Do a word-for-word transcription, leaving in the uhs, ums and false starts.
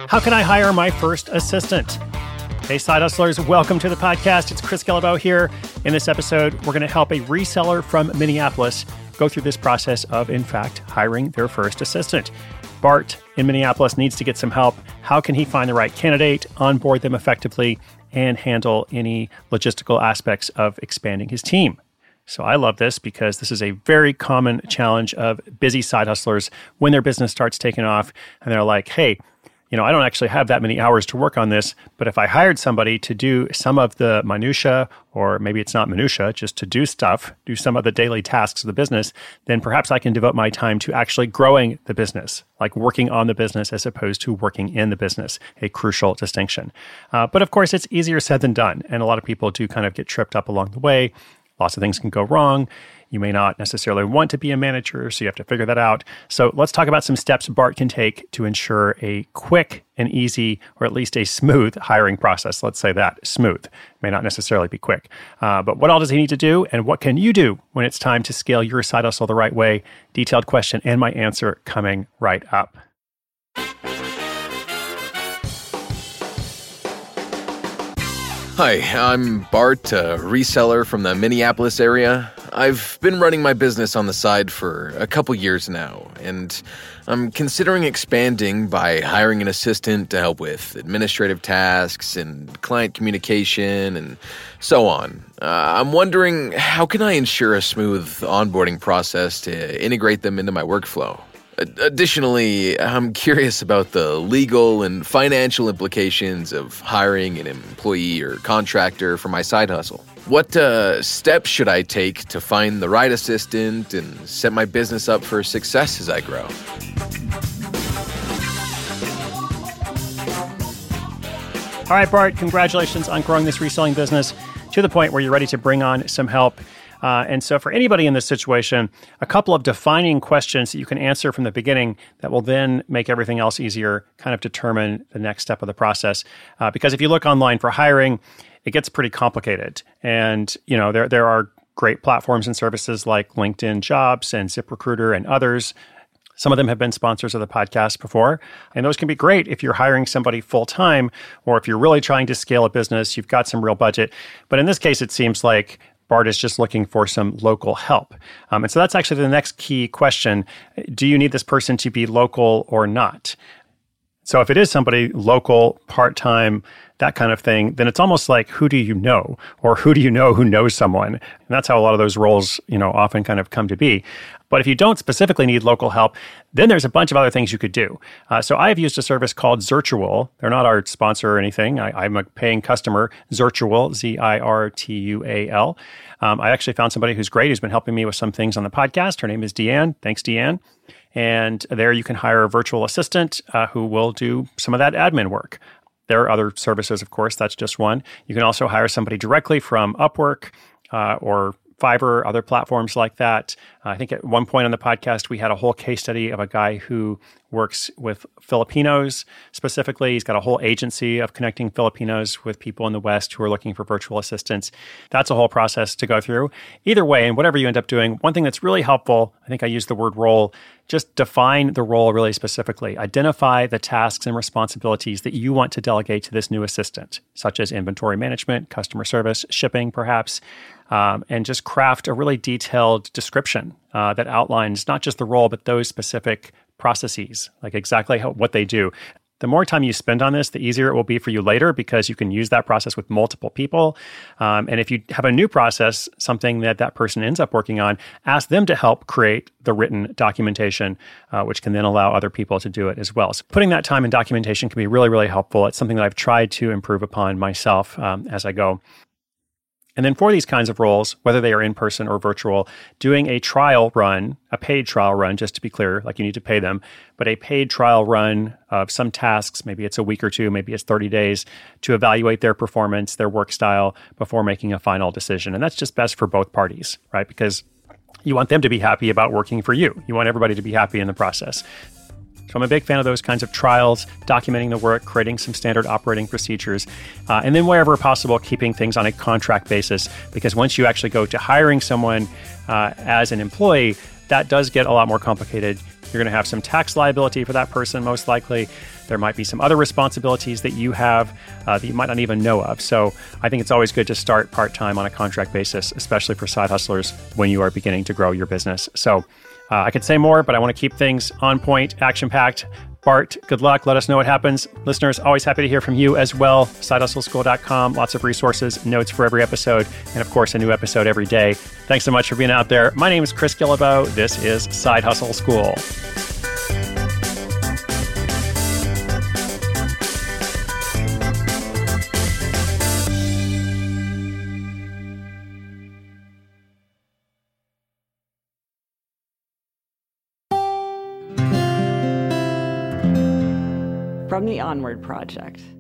How can I hire my first assistant? Hey, Side Hustlers, welcome to the podcast. It's Chris Guillebeau here. In this episode, we're going to help a reseller from Minneapolis go through this process of, in fact, hiring their first assistant. Bart in Minneapolis needs to get some help. How can he find the right candidate, onboard them effectively, and handle any logistical aspects of expanding his team? So I love this because this is a very common challenge of busy side hustlers when their business starts taking off and they're like, hey, you know, I don't actually have that many hours to work on this, but if I hired somebody to do some of the minutia, or maybe it's not minutia, just to do stuff, do some of the daily tasks of the business, then perhaps I can devote my time to actually growing the business, like working on the business as opposed to working in the business, a crucial distinction. Uh, but of course, it's easier said than done. And a lot of people do kind of get tripped up along the way. Lots of things can go wrong. You may not necessarily want to be a manager, so you have to figure that out. So let's talk about some steps Bart can take to ensure a quick and easy, or at least a smooth hiring process. Let's say that, smooth. May not necessarily be quick. Uh, but what all does he need to do, and what can you do when it's time to scale your side hustle the right way? Detailed question and my answer coming right up. Hi, I'm Bart, a reseller from the Minneapolis area. I've been running my business on the side for a couple years now, and I'm considering expanding by hiring an assistant to help with administrative tasks and client communication and so on. Uh, I'm wondering, how can I ensure a smooth onboarding process to integrate them into my workflow? Additionally, I'm curious about the legal and financial implications of hiring an employee or contractor for my side hustle. What uh, steps should I take to find the right assistant and set my business up for success as I grow? All right, Bart, congratulations on growing this reselling business to the point where you're ready to bring on some help. Uh, and so for anybody in this situation, a couple of defining questions that you can answer from the beginning that will then make everything else easier, kind of determine the next step of the process. Uh, because if you look online for hiring, it gets pretty complicated. And, you know, there there are great platforms and services like LinkedIn Jobs and ZipRecruiter and others. Some of them have been sponsors of the podcast before, and those can be great if you're hiring somebody full-time or if you're really trying to scale a business, you've got some real budget. But in this case, it seems like Bart is just looking for some local help. Um, and so that's actually the next key question. Do you need this person to be local or not? So if it is somebody local, part-time, that kind of thing, then it's almost like, who do you know? Or who do you know who knows someone? And that's how a lot of those roles, you know, often kind of come to be. But if you don't specifically need local help, then there's a bunch of other things you could do. Uh, so I have used a service called Zirtual. They're not our sponsor or anything. I, I'm a paying customer, Zirtual, Z I R T U A L. Um, I actually found somebody who's great, who's been helping me with some things on the podcast. Her name is Deanne. Thanks, Deanne. And there you can hire a virtual assistant uh, who will do some of that admin work. There are other services, of course. That's just one. You can also hire somebody directly from Upwork uh, or Fiverr, other platforms like that. Uh, I think at one point on the podcast, we had a whole case study of a guy who works with Filipinos specifically. He's got a whole agency of connecting Filipinos with people in the West who are looking for virtual assistants. That's a whole process to go through. Either way, and whatever you end up doing, one thing that's really helpful, I think I used the word role, just define the role really specifically. Identify the tasks and responsibilities that you want to delegate to this new assistant, such as inventory management, customer service, shipping perhaps, um, and just craft a really detailed description uh, that outlines not just the role, but those specific processes, like exactly how, what they do. The more time you spend on this, the easier it will be for you later because you can use that process with multiple people. Um, and if you have a new process, something that that person ends up working on, ask them to help create the written documentation, uh, which can then allow other people to do it as well. So putting that time in documentation can be really, really helpful. It's something that I've tried to improve upon myself um, as I go. And then for these kinds of roles, whether they are in person or virtual, doing a trial run, a paid trial run, just to be clear, like you need to pay them, but a paid trial run of some tasks, maybe it's a week or two, maybe it's thirty days, to evaluate their performance, their work style before making a final decision. And that's just best for both parties, right? Because you want them to be happy about working for you. You want everybody to be happy in the process. So I'm a big fan of those kinds of trials, documenting the work, creating some standard operating procedures, uh, and then wherever possible, keeping things on a contract basis. Because once you actually go to hiring someone uh, as an employee, that does get a lot more complicated. You're going to have some tax liability for that person, most likely. There might be some other responsibilities that you have uh, that you might not even know of. So I think it's always good to start part-time on a contract basis, especially for side hustlers when you are beginning to grow your business. So uh, I could say more, but I want to keep things on point, action-packed. Bart, good luck. Let us know what happens. Listeners, always happy to hear from you as well. side hustle school dot com, lots of resources, notes for every episode, and of course, a new episode every day. Thanks so much for being out there. My name is Chris Guillebeau. This is Side Hustle School. From the Onward Project.